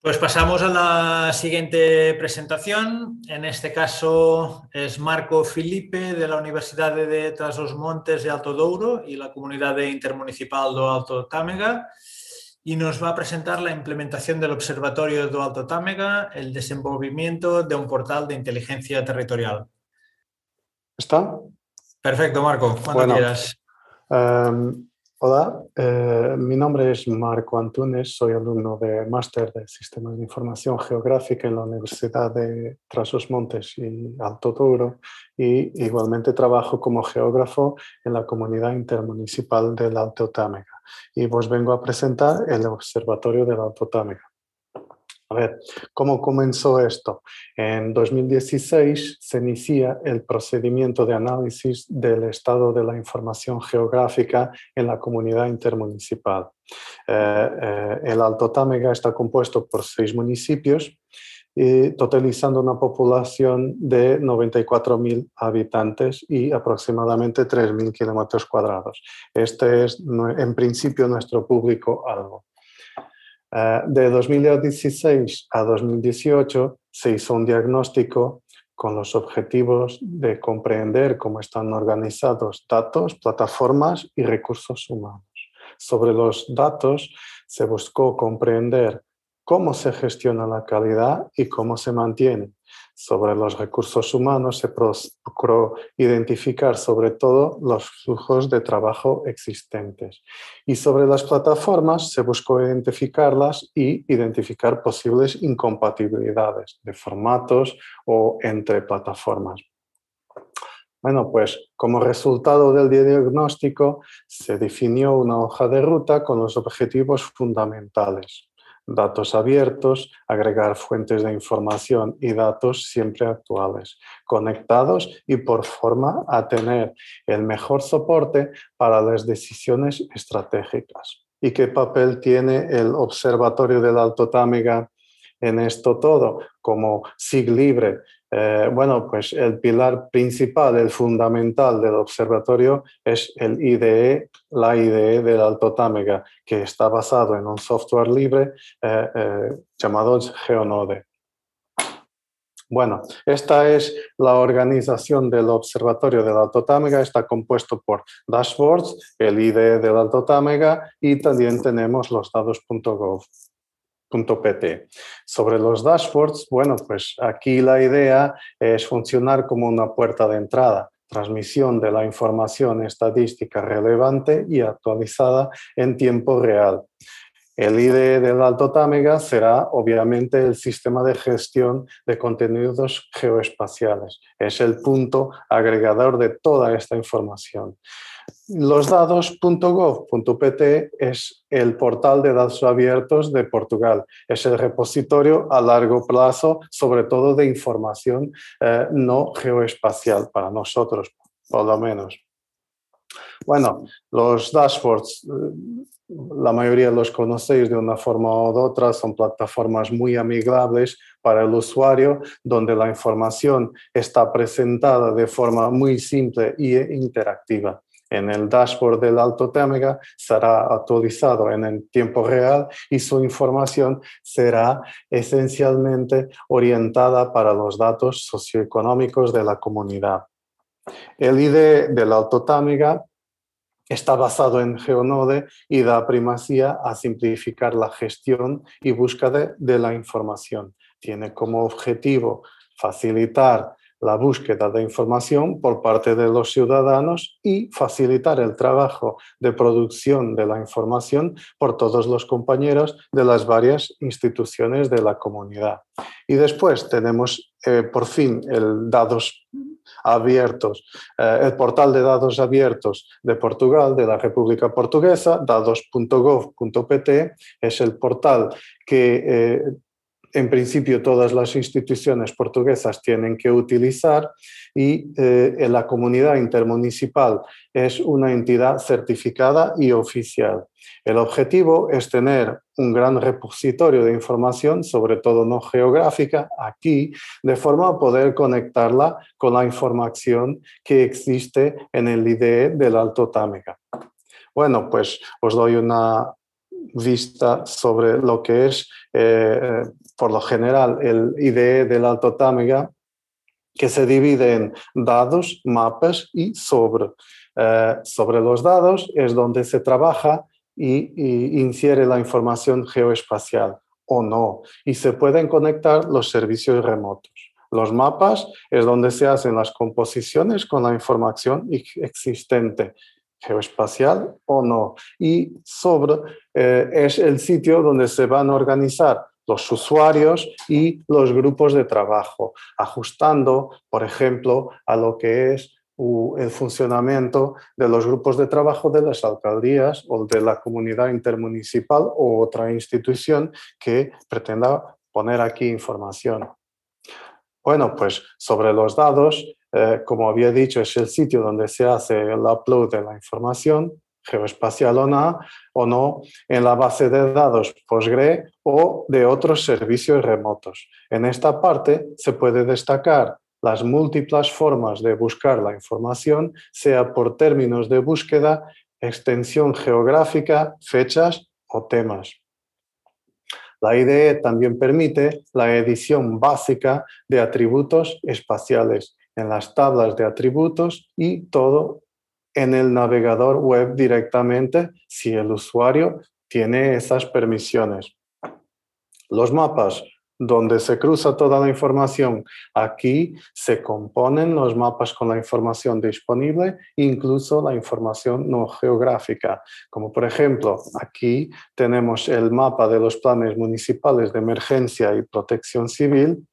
Pues pasamos a la siguiente presentación. En este caso es Marco Filipe de la Universidad de Trás-os-Montes de Alto Douro y la Comunidad Intermunicipal do Alto Tâmega y nos va a presentar la implementación del Observatorio do Alto Tâmega, el desenvolvimiento de un portal de inteligencia territorial. ¿Está? Perfecto, Marco, cuando quieras. Hola, mi nombre es Marco Antunes, soy alumno de Máster de Sistemas de Información Geográfica en la Universidad de Trás-os-Montes y Alto Douro y igualmente trabajo como geógrafo en la Comunidad Intermunicipal del Alto Tâmega y os vengo a presentar el Observatorio del Alto Tâmega. A ver, ¿cómo comenzó esto? En 2016 se inicia el procedimiento de análisis del estado de la información geográfica en la comunidad intermunicipal. El Alto Tâmega está compuesto por 6 municipios, totalizando una población de 94.000 habitantes y aproximadamente 3.000 kilómetros cuadrados. Este es, en principio, nuestro público albo. De 2016 a 2018 se hizo un diagnóstico con los objetivos de comprender cómo están organizados datos, plataformas y recursos humanos. Sobre los datos se buscó comprender cómo se gestiona la calidad y cómo se mantiene. Sobre los recursos humanos se procuró identificar sobre todo los flujos de trabajo existentes. Y sobre las plataformas se buscó identificarlas y identificar posibles incompatibilidades de formatos o entre plataformas. Bueno, pues como resultado del diagnóstico se definió una hoja de ruta con los objetivos fundamentales. Datos abiertos, agregar fuentes de información y datos siempre actuales, conectados y por forma a tener el mejor soporte para las decisiones estratégicas. ¿Y qué papel tiene el Observatorio del Alto Tâmega en esto todo? Como SIG libre, bueno, pues el pilar principal, el fundamental del observatorio es el IDE, la IDE del Alto Tâmega, que está basado en un software libre llamado GeoNode. Bueno, esta es la organización del Observatorio del Alto Tâmega, está compuesto por dashboards, el IDE del Alto Tâmega y también tenemos los datos.gov. .pt. Sobre los dashboards, bueno, pues aquí la idea es funcionar como una puerta de entrada, transmisión de la información estadística relevante y actualizada en tiempo real. El IDE del Alto Tâmega será obviamente el sistema de gestión de contenidos geoespaciales. Es el punto agregador de toda esta información. Los datos.gov.pt es el portal de datos abiertos de Portugal. Es el repositorio a largo plazo, sobre todo de información no geoespacial, para nosotros, por lo menos. Bueno, los dashboards, la mayoría los conocéis de una forma u otra, son plataformas muy amigables para el usuario, donde la información está presentada de forma muy simple e interactiva. En el dashboard del Alto Tâmega será actualizado en el tiempo real y su información será esencialmente orientada para los datos socioeconómicos de la comunidad. El IDE del Alto Tâmega está basado en GeoNode y da primacía a simplificar la gestión y búsqueda de la información. Tiene como objetivo facilitar la búsqueda de información por parte de los ciudadanos y facilitar el trabajo de producción de la información por todos los compañeros de las varias instituciones de la comunidad. Y después tenemos por fin el datos abiertos, el portal de datos abiertos de Portugal, de la República Portuguesa, datos.gov.pt, es el portal que en principio todas las instituciones portuguesas tienen que utilizar y la comunidad intermunicipal es una entidad certificada y oficial. El objetivo es tener un gran repositorio de información, sobre todo no geográfica, aquí, de forma a poder conectarla con la información que existe en el IDE del Alto Tâmega. Bueno, pues os doy una vista sobre lo que es, por lo general, el IDE del Alto Támega, que se divide en dados, mapas y sobre. Sobre los dados es donde se trabaja y infiere la información geoespacial o no, y se pueden conectar los servicios remotos. Los mapas es donde se hacen las composiciones con la información existente, geoespacial o no. Y sobre es el sitio donde se van a organizar los usuarios y los grupos de trabajo, ajustando, por ejemplo, a lo que es el funcionamiento de los grupos de trabajo de las alcaldías o de la comunidad intermunicipal o otra institución que pretenda poner aquí información. Bueno, pues sobre los dados, como había dicho, es el sitio donde se hace el upload de la información, geoespacial o no, en la base de datos Postgre o de otros servicios remotos. En esta parte se puede destacar las múltiples formas de buscar la información, sea por términos de búsqueda, extensión geográfica, fechas o temas. La IDE también permite la edición básica de atributos espaciales en las tablas de atributos y todo en el navegador web directamente si el usuario tiene esas permisiones. Los mapas donde se cruza toda la información, aquí se componen los mapas con la información disponible, incluso la información no geográfica. Como por ejemplo, aquí tenemos el mapa de los planes municipales de emergencia y protección civil,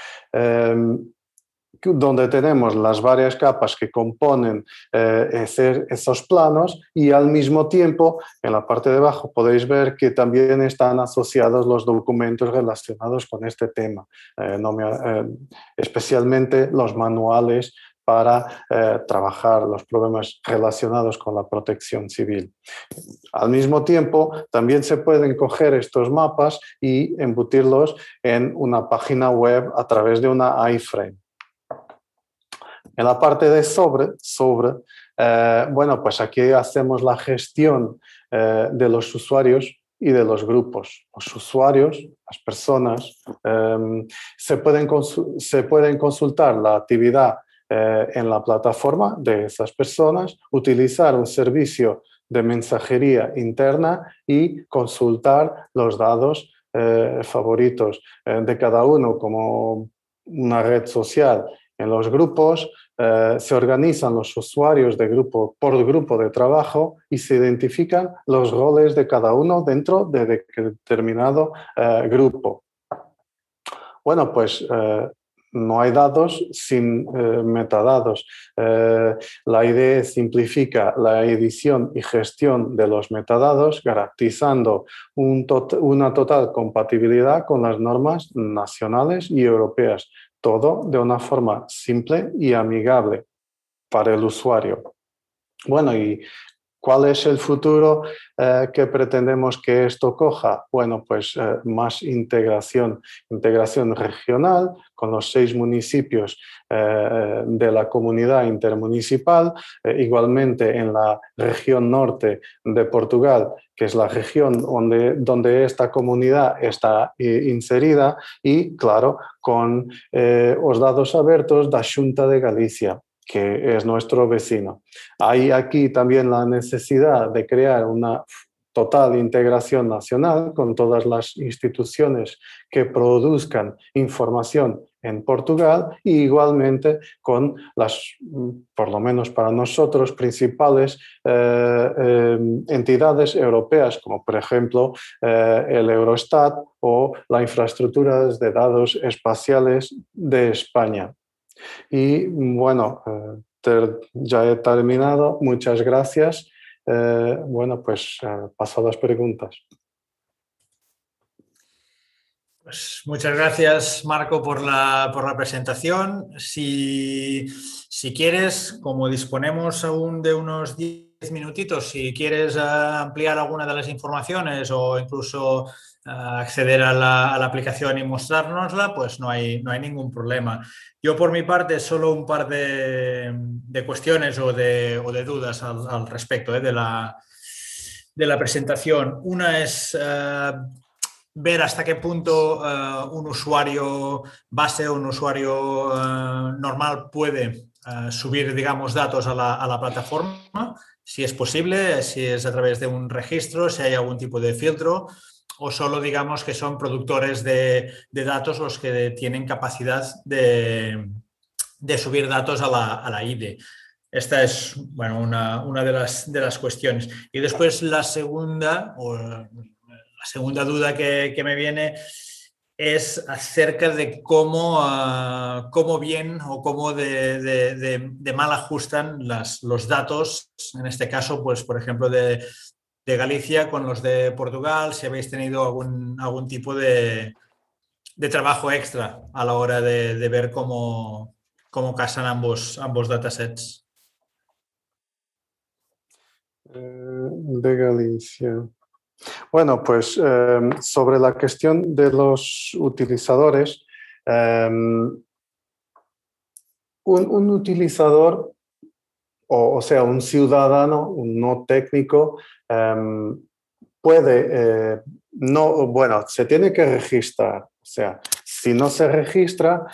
donde tenemos las varias capas que componen esos planos y al mismo tiempo en la parte de abajo podéis ver que también están asociados los documentos relacionados con este tema, especialmente los manuales para trabajar los problemas relacionados con la protección civil. Al mismo tiempo, también se pueden coger estos mapas y embutirlos en una página web a través de una iframe. En la parte de bueno, pues aquí hacemos la gestión de los usuarios y de los grupos. Los usuarios, las personas, se pueden consultar la actividad en la plataforma de esas personas, utilizar un servicio de mensajería interna y consultar los datos favoritos de cada uno como una red social. En los grupos se organizan los usuarios de grupo por grupo de trabajo y se identifican los roles de cada uno dentro de determinado grupo. Bueno, pues no hay datos sin metadatos. La IDE simplifica la edición y gestión de los metadatos, garantizando una total compatibilidad con las normas nacionales y europeas. Todo de una forma simple y amigable para el usuario. Bueno, ¿y cuál es el futuro que pretendemos que esto coja? Bueno, pues más integración regional con los 6 municipios de la comunidad intermunicipal, igualmente en la región norte de Portugal, que es la región donde esta comunidad está inserida, y, claro, con os datos abertos da Xunta de Galicia, que es nuestro vecino. Hay aquí también la necesidad de crear una total integración nacional con todas las instituciones que produzcan información en Portugal y igualmente con las, por lo menos para nosotros, principales entidades europeas, como por ejemplo el Eurostat o la infraestructura de datos espaciales de España. Y bueno, ya he terminado. Muchas gracias. Bueno, pues paso a las preguntas. Pues muchas gracias, Marco, por la presentación. Si quieres, como disponemos aún de unos 10 minutitos, si quieres ampliar alguna de las informaciones o incluso acceder a la aplicación y mostrárnosla, pues no hay ningún problema. Yo, por mi parte, solo un par de cuestiones o de dudas al respecto de de la presentación. Una es ver hasta qué punto un usuario base o un usuario normal puede subir, digamos, datos a la plataforma, si es posible, si es a través de un registro, si hay algún tipo de filtro, o solo, digamos, que son productores de datos los que tienen capacidad de subir datos a la IDE. Esta es, bueno, una de las cuestiones. Y después la segunda duda que me viene es acerca de cómo bien o cómo de mal ajustan los datos, en este caso, pues, por ejemplo, de Galicia con los de Portugal, si habéis tenido algún tipo de trabajo extra a la hora de ver cómo casan ambos datasets. De Galicia. Bueno, pues sobre la cuestión de los utilizadores, un utilizador, o sea, un ciudadano, un no técnico, puede, no, bueno, se tiene que registrar. O sea, si no se registra,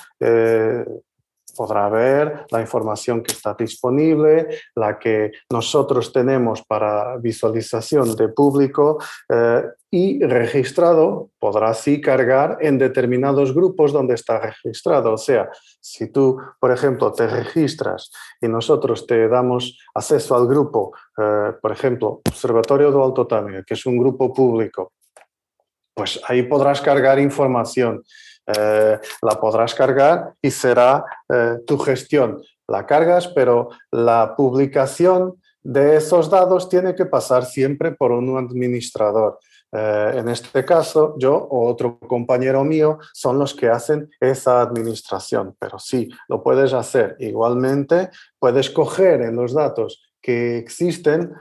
podrá ver la información que está disponible, la que nosotros tenemos para visualización de público y registrado podrá así cargar en determinados grupos donde está registrado. O sea, si tú, por ejemplo, te registras y nosotros te damos acceso al grupo, por ejemplo, Observatorio do Alto Tâmega, que es un grupo público, pues ahí podrás cargar información. La podrás cargar y será tu gestión. La cargas, pero la publicación de esos datos tiene que pasar siempre por un administrador. En este caso, yo o otro compañero mío son los que hacen esa administración, pero sí, lo puedes hacer. Igualmente, puedes coger en los datos que existen,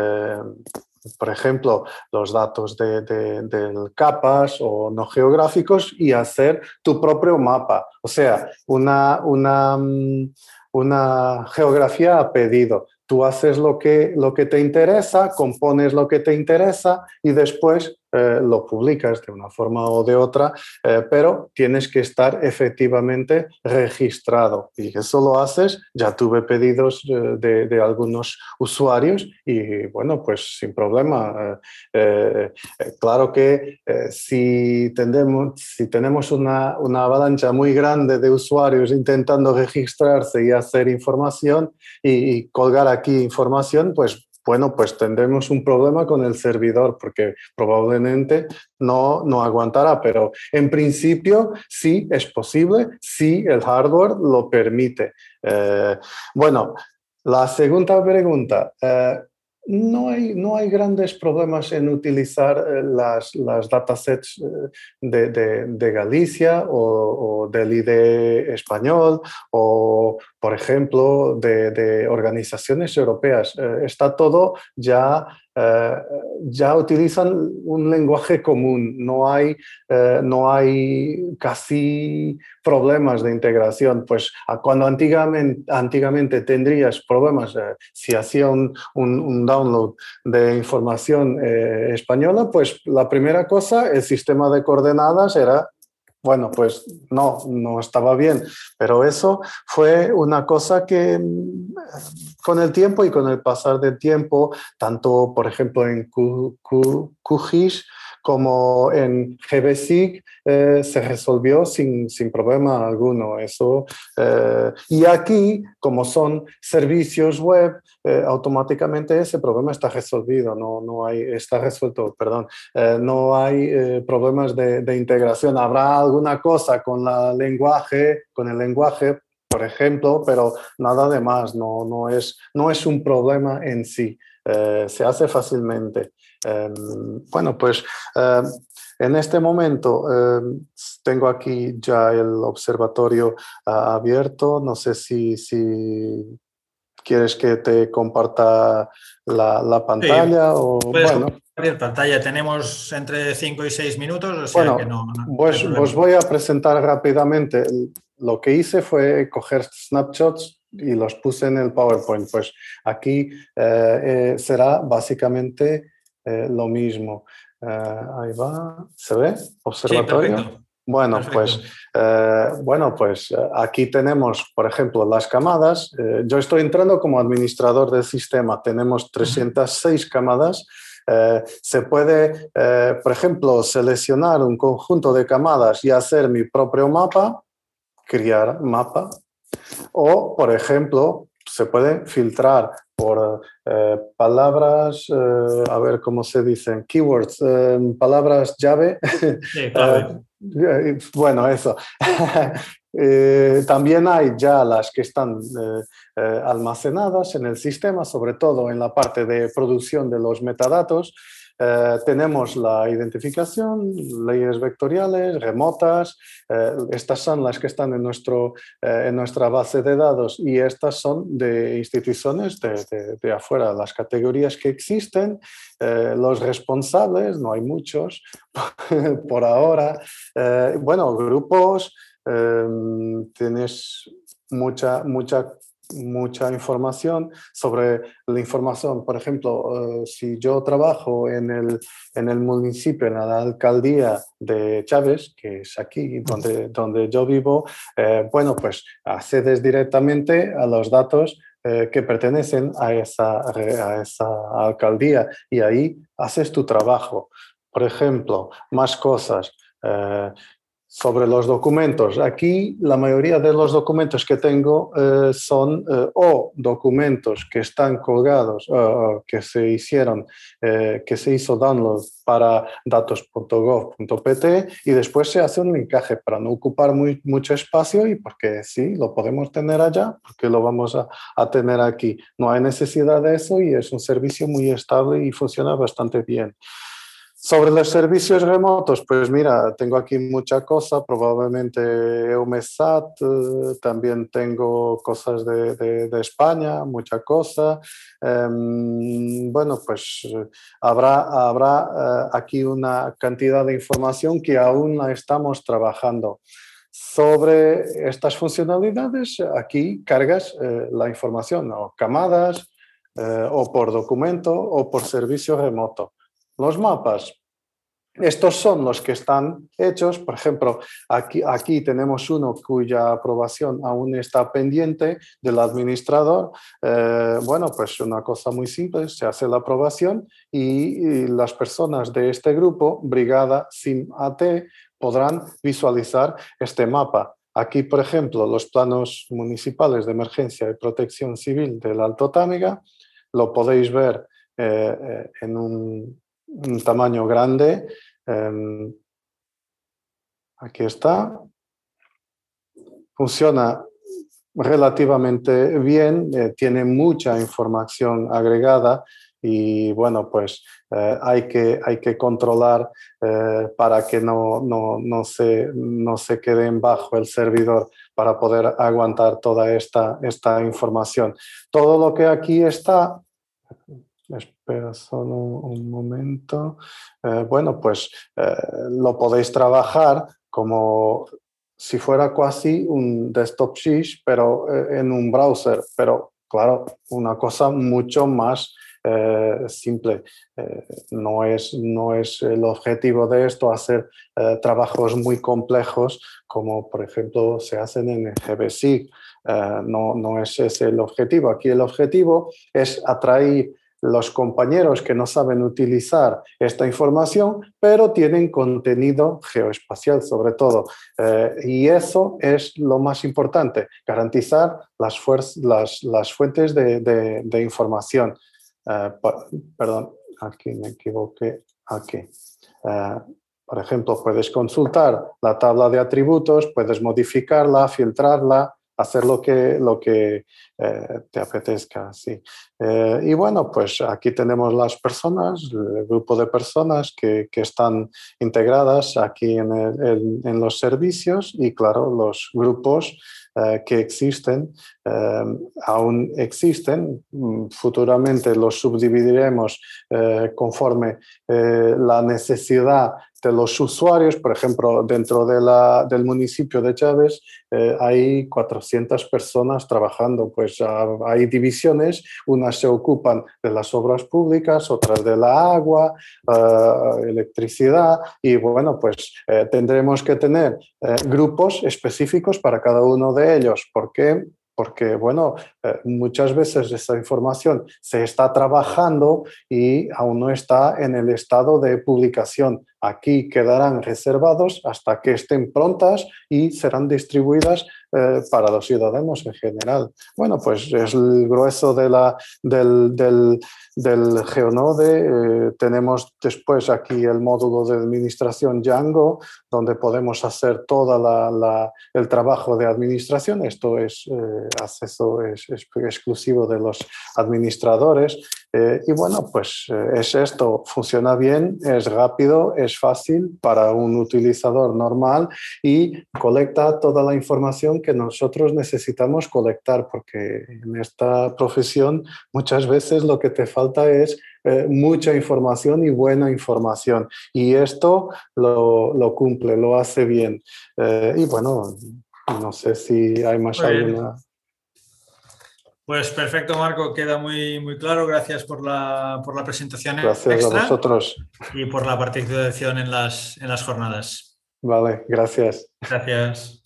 por ejemplo, los datos del capas o no geográficos y hacer tu propio mapa. O sea, una geografía a pedido. Tú haces lo que te interesa, compones lo que te interesa y después lo publicas de una forma o de otra, pero tienes que estar efectivamente registrado. Y eso lo haces. Ya tuve pedidos de algunos usuarios y, bueno, pues sin problema. Claro que si tenemos una avalancha muy grande de usuarios intentando registrarse y hacer información y colgar aquí información, pues bueno, pues tendremos un problema con el servidor porque probablemente no aguantará, pero en principio sí es posible, sí el hardware lo permite. Bueno, la segunda pregunta. No hay grandes problemas en utilizar las datasets de Galicia o del IDE español o, por ejemplo, de organizaciones europeas. Está todo ya utilizan un lenguaje común, no hay casi problemas de integración. Pues cuando antiguamente tendrías problemas si hacía un download de información española, pues la primera cosa, el sistema de coordenadas era, bueno, pues no estaba bien, pero eso fue una cosa que con el tiempo y con el pasar del tiempo, tanto por ejemplo en QGIS como en GBSIG, se resolvió sin problema alguno. Eso, y aquí, como son servicios web, automáticamente ese problema está resolvido, está resuelto, perdón. No hay problemas de integración. Habrá alguna cosa con el lenguaje, por ejemplo, pero nada de más, no es un problema en sí, se hace fácilmente. Bueno, pues en este momento tengo aquí ya el observatorio abierto. No sé si quieres que te comparta la pantalla. Sí, o puedes bueno. compartir pantalla. Tenemos entre 5 y 6 minutos, o sea Bueno, que no hay pues problema. os voy a presentar rápidamente. Lo que hice fue coger snapshots y los puse en el PowerPoint. Pues aquí será básicamente lo mismo. Ahí va, ¿se ve? Observatorio. Sí, perfecto. Bueno, Perfecto. pues aquí tenemos, por ejemplo, las camadas. Yo estoy entrando como administrador del sistema. Tenemos 306 camadas. Se puede, por ejemplo, seleccionar un conjunto de camadas y hacer mi propio mapa, crear mapa. O, por ejemplo, se puede filtrar por palabras, a ver cómo se dicen, keywords, palabras llave. Sí, clave. Bueno, eso. También hay ya las que están almacenadas en el sistema, sobre todo en la parte de producción de los metadatos. Tenemos la identificación, leyes vectoriales, remotas. Estas son las que están en nuestra base de datos y estas son de instituciones de afuera, las categorías que existen, los responsables, no hay muchos por ahora. Bueno, grupos, tienes mucha información sobre la información. Por ejemplo, si yo trabajo en el municipio, en la alcaldía de Chaves, que es aquí donde yo vivo, bueno, pues accedes directamente a los datos que pertenecen a esa alcaldía y ahí haces tu trabajo. Por ejemplo, más cosas. Sobre los documentos. Aquí la mayoría de los documentos que tengo son o documentos que están colgados, que se hizo download para datos.gov.pt y después se hace un encaje para no ocupar mucho espacio y porque sí, lo podemos tener allá, porque lo vamos a tener aquí. No hay necesidad de eso y es un servicio muy estable y funciona bastante bien. Sobre los servicios remotos, pues mira, tengo aquí mucha cosa, probablemente EUMETSAT, también tengo cosas de España, mucha cosa. Bueno, pues habrá aquí una cantidad de información que aún la estamos trabajando. Sobre estas funcionalidades, aquí cargas la información o camadas, o por documento o por servicio remoto. Los mapas, estos son los que están hechos. Por ejemplo, aquí tenemos uno cuya aprobación aún está pendiente del administrador. Bueno, pues una cosa muy simple, se hace la aprobación y las personas de este grupo, Brigada SIM-AT, podrán visualizar este mapa. Aquí, por ejemplo, los planos municipales de emergencia y protección civil del Alto Támega, lo podéis ver en un tamaño grande. Aquí está. Funciona relativamente bien, tiene mucha información agregada y bueno, pues hay que controlar para que no se queden bajo el servidor para poder aguantar toda esta información. Todo lo que aquí está. Espera solo un momento. Bueno, pues lo podéis trabajar como si fuera casi un desktop Shish, pero en un browser. Pero claro, una cosa mucho más simple. No es el objetivo de esto hacer trabajos muy complejos como por ejemplo se hacen en GBSIG. No es ese el objetivo. Aquí el objetivo es atraer los compañeros que no saben utilizar esta información, pero tienen contenido geoespacial sobre todo. Y eso es lo más importante, garantizar las fuentes de información. Perdón, aquí me equivoqué. Aquí. Por ejemplo, puedes consultar la tabla de atributos, puedes modificarla, filtrarla, hacer lo que te apetezca. Sí. Y bueno, pues aquí tenemos las personas, el grupo de personas que están integradas aquí en los servicios y claro, los grupos que existen, aún existen. Futuramente los subdividiremos conforme la necesidad de los usuarios. Por ejemplo, dentro del municipio de Chaves hay 400 personas trabajando, pues hay divisiones, unas se ocupan de las obras públicas, otras de la agua, electricidad, y bueno, pues tendremos que tener grupos específicos para cada uno de ellos. ¿Por qué? Porque, bueno, muchas veces esa información se está trabajando y aún no está en el estado de publicación. Aquí quedarán reservados hasta que estén prontas y serán distribuidas para los ciudadanos en general. Bueno, pues es el grueso del GeoNode. Tenemos después aquí el módulo de administración Django, donde podemos hacer todo el trabajo de administración. Esto es acceso exclusivo de los administradores. Y bueno, pues es esto, funciona bien, es rápido, es fácil para un utilizador normal y colecta toda la información que nosotros necesitamos colectar, porque en esta profesión muchas veces lo que te falta es mucha información y buena información, y esto lo cumple, lo hace bien. Y bueno, no sé si hay más alguna... Pues perfecto, Marco, queda muy, muy claro. Gracias por la presentación Gracias extra a vosotros. Y por la participación en las jornadas. Vale, gracias. Gracias.